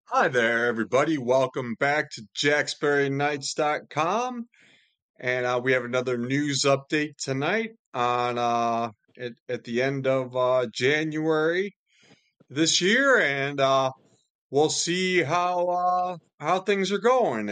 Hi there, everybody. Welcome back to JacksberryNights.com. And we have another news update tonight on at the end of January this year, and we'll see how things are going.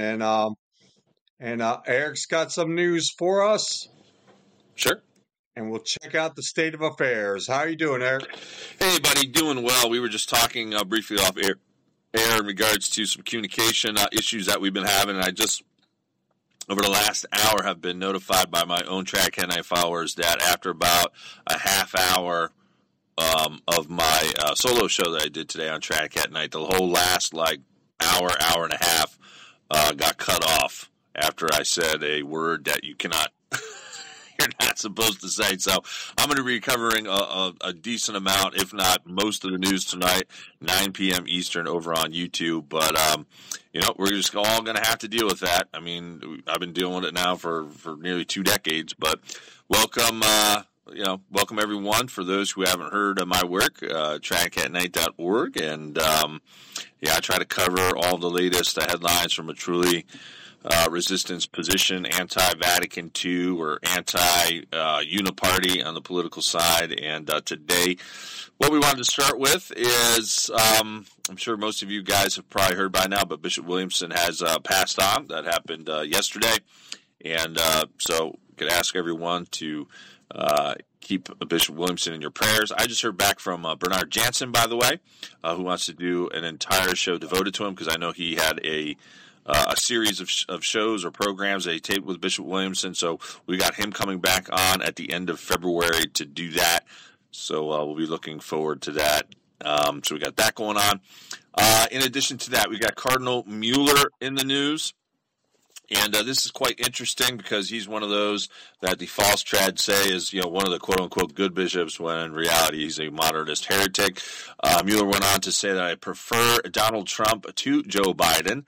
And Eric's got some news for us, Sure. and we'll check out the state of affairs. How are you doing, Eric? Hey, buddy, doing well. We were just talking briefly off air in regards to some communication issues that we've been having, and I just, over the last hour, have been notified by my own Track Cat Night followers that after about a half hour of my solo show that I did today on Track Cat Night, the whole last, hour and a half got cut off after I said a word that you cannot... you're not supposed to say. So I'm going to be covering a decent amount, if not most of the news tonight, 9 p.m. Eastern over on YouTube. But, we're just all going to have to deal with that. I mean, I've been dealing with it now for nearly 2 decades. But welcome, welcome everyone. For those who haven't heard of my work, trackcatnight.org. And, I try to cover all the latest headlines from a truly resistance position, anti-Vatican II or anti-Uniparty on the political side. And today, what we wanted to start with is, I'm sure most of you guys have probably heard by now, but Bishop Williamson has passed on. That happened yesterday. And so we could ask everyone to keep Bishop Williamson in your prayers. I just heard back from Bernard Jansen, by the way, who wants to do an entire show devoted to him, because I know he had a series of shows or programs that he taped with Bishop Williamson. So we got him coming back on at the end of February to do that. So we'll be looking forward to that. So we got that going on. In addition to that, we got Cardinal Mueller in the news. And this is quite interesting because he's one of those that the false trad say is, one of the quote-unquote good bishops, when in reality he's a modernist heretic. Mueller went on to say that I prefer Donald Trump to Joe Biden.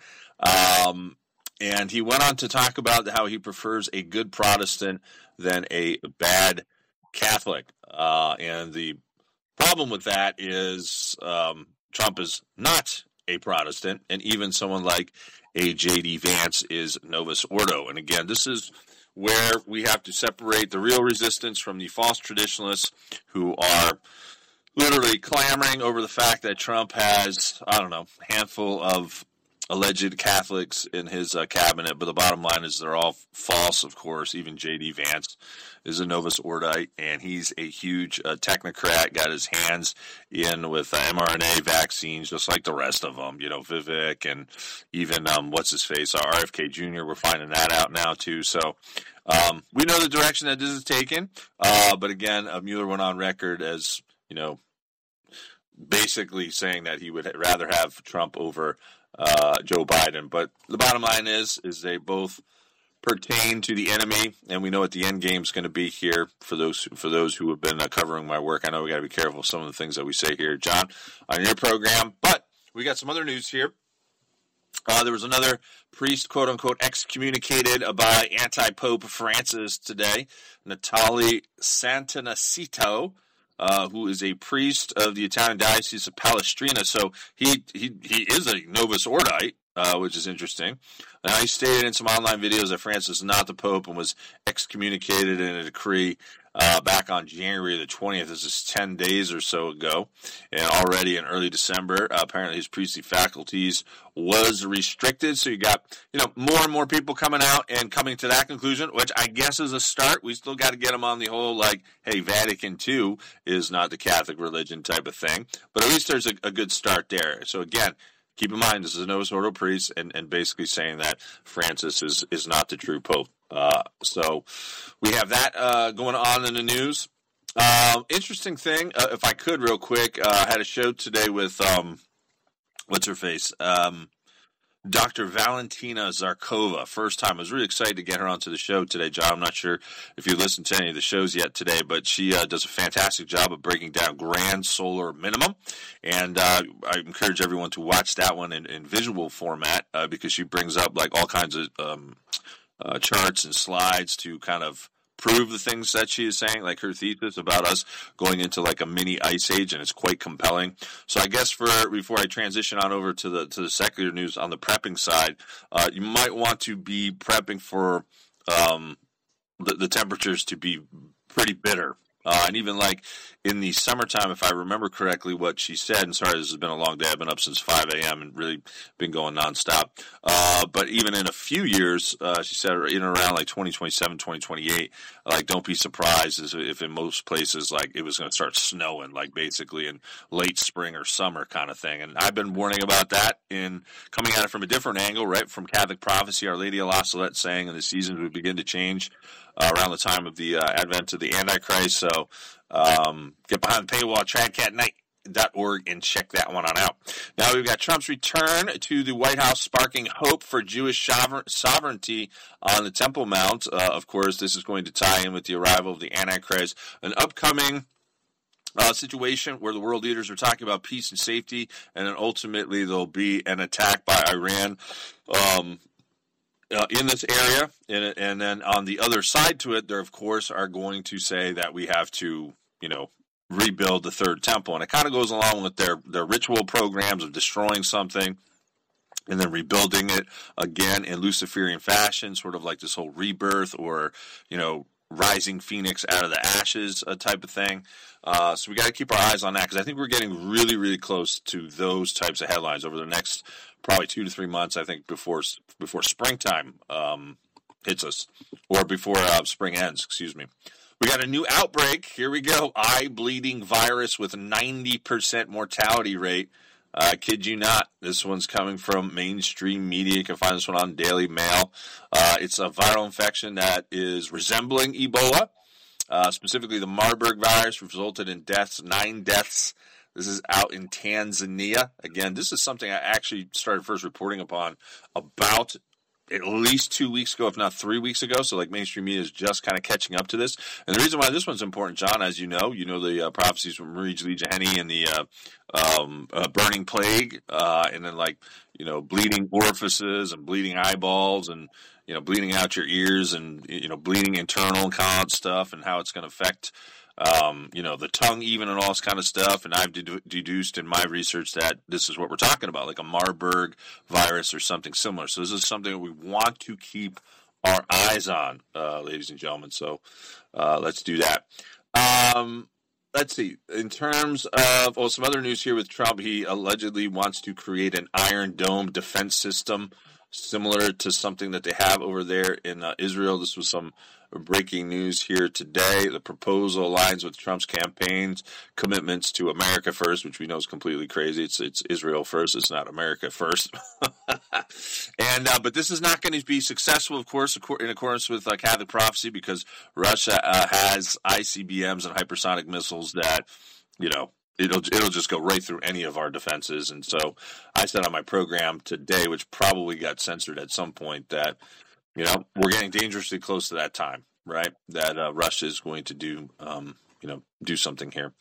And he went on to talk about how he prefers a good Protestant than a bad Catholic. And the problem with that is Trump is not a Protestant, and even someone like a J.D. Vance is Novus Ordo. And again, this is where we have to separate the real resistance from the false traditionalists who are literally clamoring over the fact that Trump has, a handful of alleged Catholics in his cabinet, but the bottom line is they're all false, of course. Even J.D. Vance is a Novus Ordo, and he's a huge technocrat, got his hands in with mRNA vaccines, just like the rest of them, Vivek, and even, what's-his-face, RFK Jr., we're finding that out now, too. So we know the direction that this is taken, but again, Mueller went on record as, basically saying that he would rather have Trump over Joe Biden. But the bottom line is they both pertain to the enemy, and we know what the end game is going to be here for those who have been covering my work. I know we got to be careful of some of the things that we say here, John, on your program. But we got some other news here. There was another priest, quote-unquote, excommunicated by anti-Pope Francis today, Natale Santanacito, who is a priest of the Italian Diocese of Palestrina. So he is a Novus Ordo, which is interesting. He stated in some online videos that Francis is not the Pope and was excommunicated in a decree back on January the 20th. This is 10 days or so ago. And already in early December, apparently his priestly faculties was restricted. So you got, more and more people coming out and coming to that conclusion, which I guess is a start. We still got to get them on the whole, hey, Vatican II is not the Catholic religion type of thing. But at least there's a good start there. So again, keep in mind, this is a Novus Ordo priest, and basically saying that Francis is not the true Pope. So we have that going on in the news. Interesting thing, if I could real quick, I had a show today with, what's-her-face, Dr. Valentina Zarkova. First time. I was really excited to get her onto the show today, John. I'm not sure if you listened to any of the shows yet today, but she does a fantastic job of breaking down grand solar minimum. And I encourage everyone to watch that one in visual format because she brings up all kinds of charts and slides to kind of prove the things that she is saying, like her thesis about us going into like a mini ice age, and it's quite compelling. So I guess before I transition on over to the secular news on the prepping side, you might want to be prepping for the temperatures to be pretty bitter. And even like in the summertime, if I remember correctly what she said, and sorry, this has been a long day. I've been up since 5 a.m. and really been going nonstop. But even in a few years, she said in around like 2027, 2028, like don't be surprised if in most places like it was going to start snowing, like basically in late spring or summer kind of thing. And I've been warning about that in coming at it from a different angle, right? From Catholic prophecy, Our Lady of La Salette saying, and the seasons would begin to change around the time of the advent of the Antichrist. So get behind the paywall, tradcatnight.org, and check that one on out. Now we've got Trump's return to the White House sparking hope for Jewish sovereignty on the Temple Mount. Of course, this is going to tie in with the arrival of the Antichrist, an upcoming situation where the world leaders are talking about peace and safety, and then ultimately there'll be an attack by Iran in this area, and then on the other side to it, there of course are going to say that we have to, rebuild the third temple, and it kind of goes along with their ritual programs of destroying something and then rebuilding it again in Luciferian fashion, sort of like this whole rebirth or rising phoenix out of the ashes type of thing. So we got to keep our eyes on that, because I think we're getting really, really close to those types of headlines over the next probably 2 to 3 months. I think before springtime hits us, or before spring ends. Excuse me. We got a new outbreak. Here we go. Eye bleeding virus with 90% mortality rate. I kid you not. This one's coming from mainstream media. You can find this one on Daily Mail. It's a viral infection that is resembling Ebola. Specifically, the Marburg virus resulted in 9 deaths. This is out in Tanzania. Again, this is something I actually started first reporting upon about at least 2 weeks ago, if not 3 weeks ago. So like mainstream media is just kind of catching up to this. And the reason why this one's important, John, as you know the prophecies from Marie Lee Jeheni and the burning plague, and then bleeding orifices and bleeding eyeballs and, bleeding out your ears and, bleeding internal stuff, and how it's going to affect the tongue even, and all this kind of stuff. And I've deduced in my research that this is what we're talking about, like a Marburg virus or something similar. So this is something that we want to keep our eyes on, ladies and gentlemen. So let's do that. Let's see. In terms of some other news here with Trump, he allegedly wants to create an Iron Dome defense system similar to something that they have over there in Israel. This was some breaking news here today. The proposal aligns with Trump's campaign's commitments to America first, which we know is completely crazy. It's Israel first. It's not America first. But this is not going to be successful, of course, in accordance with Catholic prophecy, because Russia has ICBMs and hypersonic missiles that, it'll just go right through any of our defenses. And so I said on my program today, which probably got censored at some point, that we're getting dangerously close to that time, right? That Russia is going to do something here.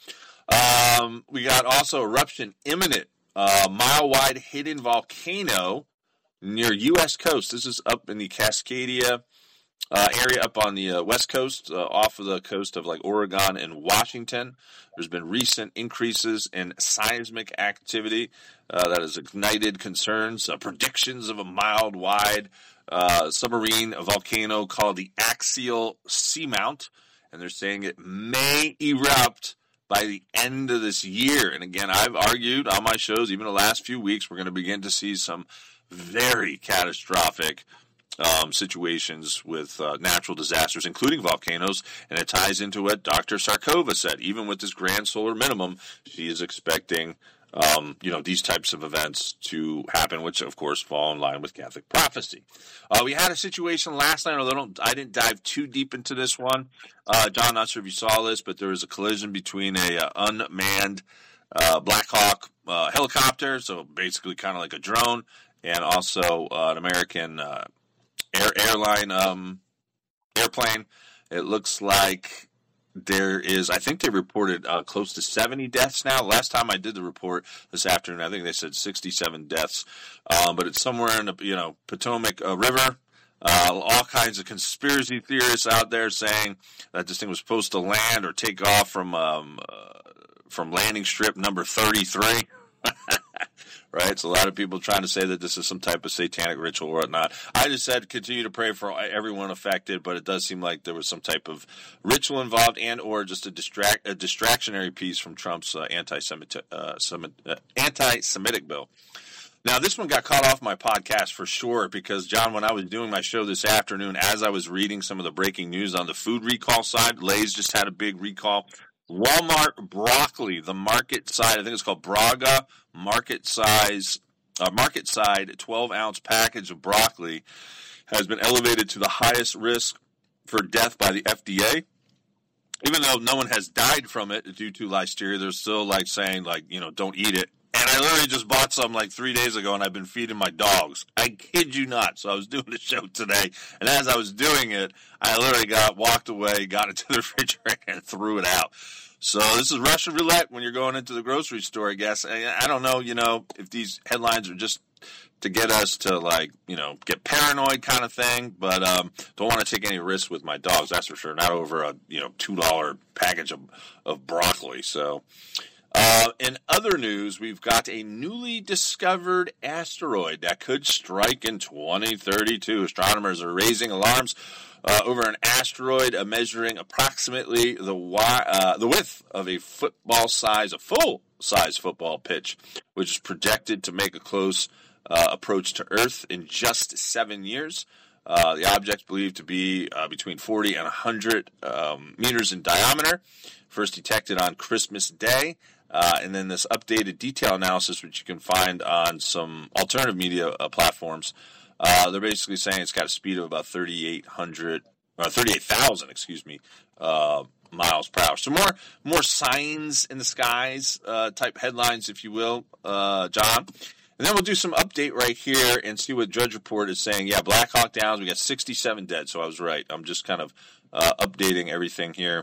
We got also eruption imminent. Mile-wide hidden volcano near U.S. coast. This is up in the Cascadia area up on the west coast, off of the coast of like Oregon and Washington. There's been recent increases in seismic activity that has ignited concerns, predictions of a mild-wide submarine volcano called the Axial Seamount, and they're saying it may erupt by the end of this year. And again, I've argued on my shows, even the last few weeks, we're going to begin to see some very catastrophic situations with natural disasters, including volcanoes, and it ties into what Dr. Sarkova said. Even with this grand solar minimum, she is expecting these types of events to happen, which of course fall in line with Catholic prophecy. We had a situation last night, although I didn't dive too deep into this one. John, not sure if you saw this, but there was a collision between a unmanned Black Hawk helicopter, so basically kind of like a drone, and also an American airplane. It looks like there is, I think they reported close to 70 deaths now. Last time I did the report this afternoon, I think they said 67 deaths. But it's somewhere in the Potomac River. All kinds of conspiracy theorists out there saying that this thing was supposed to land or take off from landing strip number 33. Right? So a lot of people trying to say that this is some type of satanic ritual or whatnot. I just said continue to pray for everyone affected, but it does seem like there was some type of ritual involved and or just a distractionary piece from Trump's anti-Semitic bill. Now, this one got caught off my podcast for sure because, John, when I was doing my show this afternoon, as I was reading some of the breaking news on the food recall side, Lay's just had a big recall. Walmart broccoli, the market side, I think it's called Braga, market side 12-ounce package of broccoli has been elevated to the highest risk for death by the FDA. Even though no one has died from it due to listeria, they're still saying don't eat it. And I literally just bought some 3 days ago, and I've been feeding my dogs. I kid you not. So I was doing the show today, and as I was doing it, I literally walked away, got into the refrigerator, and threw it out. So this is Russian roulette when you're going into the grocery store, I guess. I don't know, if these headlines are just to get us to, get paranoid kind of thing, but don't want to take any risks with my dogs, that's for sure. Not over a, $2 package of broccoli, so... In other news, we've got a newly discovered asteroid that could strike in 2032. Astronomers are raising alarms over an asteroid measuring approximately the width of a full-size football pitch, which is projected to make a close approach to Earth in just 7 years. The object is believed to be between 40 and 100 meters in diameter. First detected on Christmas Day. And then this updated detail analysis, which you can find on some alternative media platforms, they're basically saying it's got a speed of about 38,000, miles per hour. So more signs in the skies type headlines, if you will, John. And then we'll do some update right here and see what Drudge Report is saying. Yeah, Black Hawk Downs, we got 67 dead, so I was right. I'm just kind of updating everything here.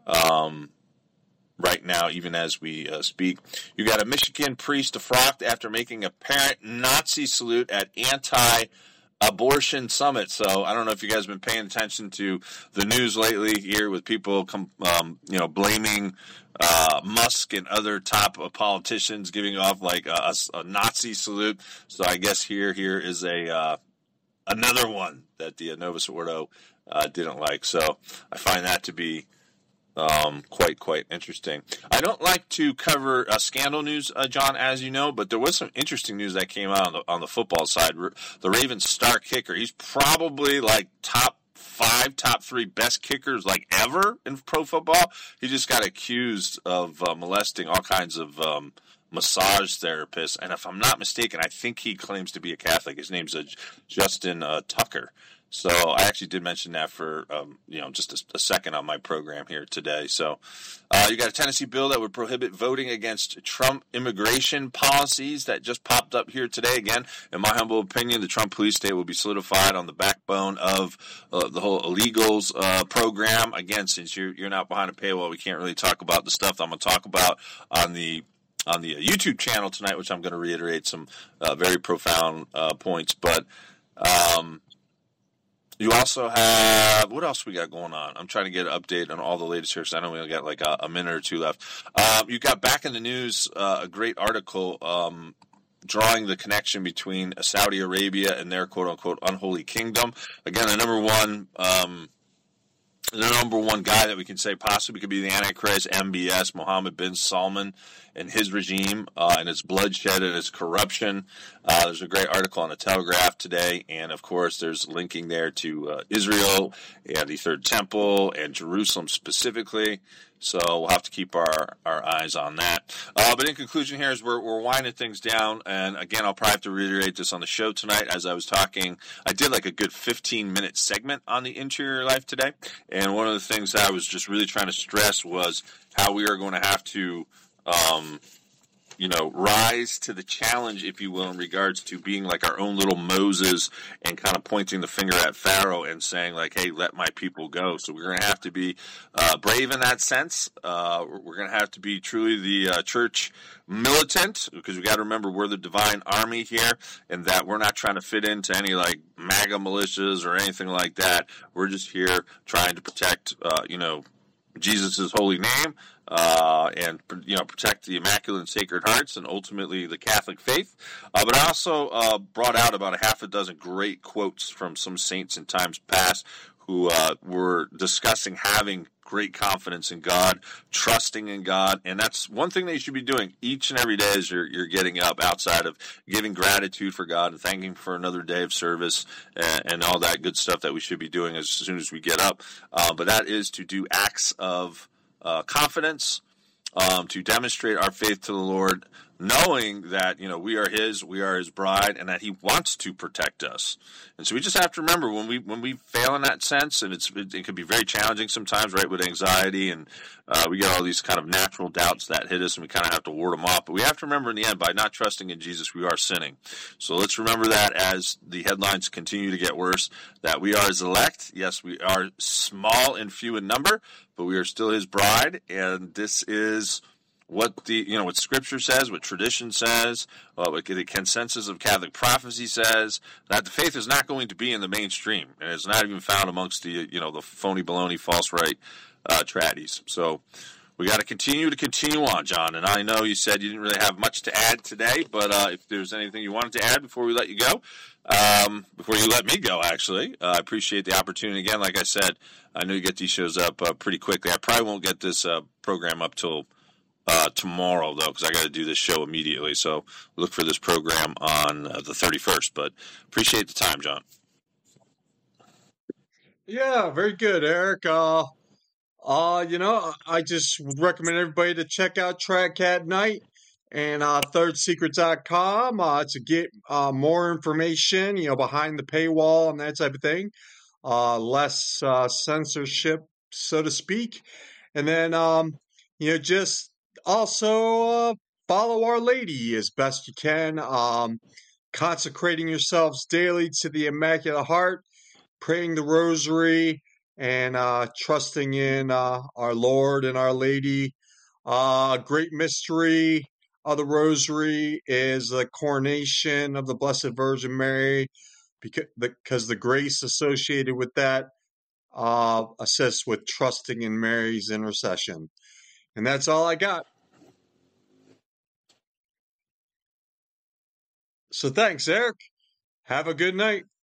Right now, even as we speak. You got a Michigan priest defrocked after making a apparent Nazi salute at anti-abortion summit. So I don't know if you guys have been paying attention to the news lately here with people blaming Musk and other top politicians giving off a Nazi salute. So I guess here is another one that the Novus Ordo didn't like. So I find that to be quite interesting. I don't like to cover scandal news, John, as you know, but there was some interesting news that came out on the football side. The Ravens' star kicker, he's probably top 5, top 3 best kickers ever in pro football. He just got accused of molesting all kinds of massage therapists, and if I'm not mistaken, I think he claims to be a Catholic. His name's Justin Tucker. So I actually did mention that for, just a second on my program here today. So you got a Tennessee bill that would prohibit voting against Trump immigration policies that just popped up here today. Again, in my humble opinion, the Trump police state will be solidified on the backbone of the whole illegals program. Again, since you're not behind a paywall, we can't really talk about the stuff that I'm going to talk about on the YouTube channel tonight, which I'm going to reiterate some very profound points. But you also have, what else we got going on? I'm trying to get an update on all the latest here, because I know we only got a minute or two left. You got back in the news a great article drawing the connection between Saudi Arabia and their quote-unquote unholy kingdom. Again, the number one guy that we can say possibly could be the Antichrist, MBS, Mohammed bin Salman, and his regime, and its bloodshed and its corruption. There's a great article on the Telegraph today, and of course there's linking there to Israel and the Third Temple and Jerusalem specifically. So we'll have to keep our eyes on that. But in conclusion here, as we're winding things down, and again, I'll probably have to reiterate this on the show tonight. As I was talking, I did a good 15-minute segment on the interior life today, and one of the things that I was just really trying to stress was how we are going to have to rise to the challenge, if you will, in regards to being like our own little Moses and kind of pointing the finger at Pharaoh and saying like, hey, let my people go. So we're going to have to be brave in that sense. We're going to have to be truly the church militant, because we got to remember we're the divine army here, and that we're not trying to fit into any like MAGA militias or anything like that. We're just here trying to protect, Jesus' holy name, and protect the Immaculate and Sacred Hearts, and ultimately the Catholic faith. But I also brought out about a half a dozen great quotes from some saints in times past who were discussing having great confidence in God, trusting in God, and that's one thing that you should be doing each and every day as you're getting up, outside of giving gratitude for God and thanking for another day of service and all that good stuff that we should be doing as soon as we get up. But that is to do acts of confidence, to demonstrate our faith to the Lord, knowing that we are His bride, and that He wants to protect us. And so we just have to remember when we fail in that sense, and it can be very challenging sometimes, right, with anxiety, and we get all these kind of natural doubts that hit us, and we kind of have to ward them off. But we have to remember in the end, by not trusting in Jesus, we are sinning. So let's remember that as the headlines continue to get worse, that we are His elect. Yes, we are small and few in number, but we are still His bride, and this is what what Scripture says, what tradition says, what the consensus of Catholic prophecy says, that the faith is not going to be in the mainstream, and it's not even found amongst the the phony baloney, false right tradies. So we got to continue on, John. And I know you said you didn't really have much to add today, but if there's anything you wanted to add before we let you go, before you let me go, actually, I appreciate the opportunity again. Like I said, I know you get these shows up pretty quickly. I probably won't get this program up till tomorrow, though, because I got to do this show immediately. So look for this program on the 31st. But appreciate the time, John. Yeah, very good, Eric. I just recommend everybody to check out Track at Night and ThirdSecret.com to get more information, behind the paywall and that type of thing. Less censorship, so to speak. And then, just also follow Our Lady as best you can, consecrating yourselves daily to the Immaculate Heart, praying the Rosary, and trusting in our Lord and Our Lady. A great mystery of the Rosary is the coronation of the Blessed Virgin Mary, because the grace associated with that assists with trusting in Mary's intercession. And that's all I got. So thanks, Eric. Have a good night.